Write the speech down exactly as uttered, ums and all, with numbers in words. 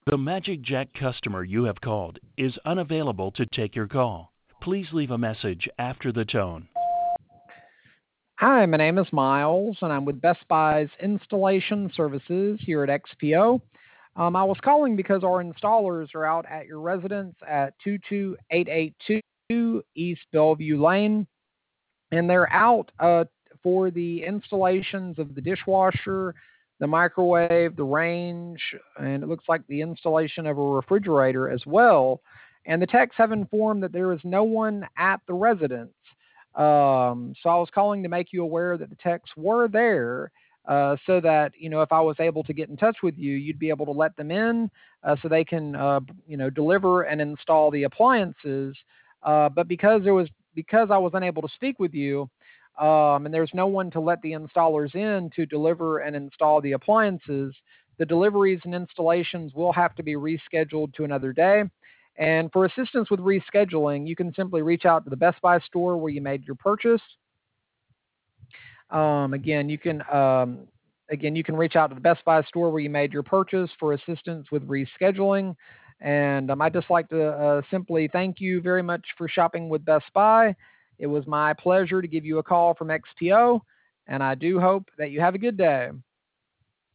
The Magic Jack customer you have called is unavailable to take your call. Please leave a message after the tone. Hi, my name is Miles, and I'm with Best Buy's installation services here at X P O. Um, I was calling because our installers are out at your residence at two two eight eight two East Bellevue Lane, and they're out uh, for the installations of the dishwasher, the microwave, the range, and it looks like the installation of a refrigerator as well. And the techs have informed that there is no one at the residence. Um, so I was calling to make you aware that the techs were there. Uh, so that you know, if I was able to get in touch with you, you'd be able to let them in, uh, so they can, uh, you know, deliver and install the appliances. Uh, but because there was because I was unable to speak with you, um, and there's no one to let the installers in to deliver and install the appliances, the deliveries and installations will have to be rescheduled to another day. And for assistance with rescheduling, you can simply reach out to the Best Buy store where you made your purchase. Um, again, you can um, again you can reach out to the Best Buy store where you made your purchase for assistance with rescheduling. And um, I'd just like to uh, simply thank you very much for shopping with Best Buy. It was my pleasure to give you a call from X P O, and I do hope that you have a good day.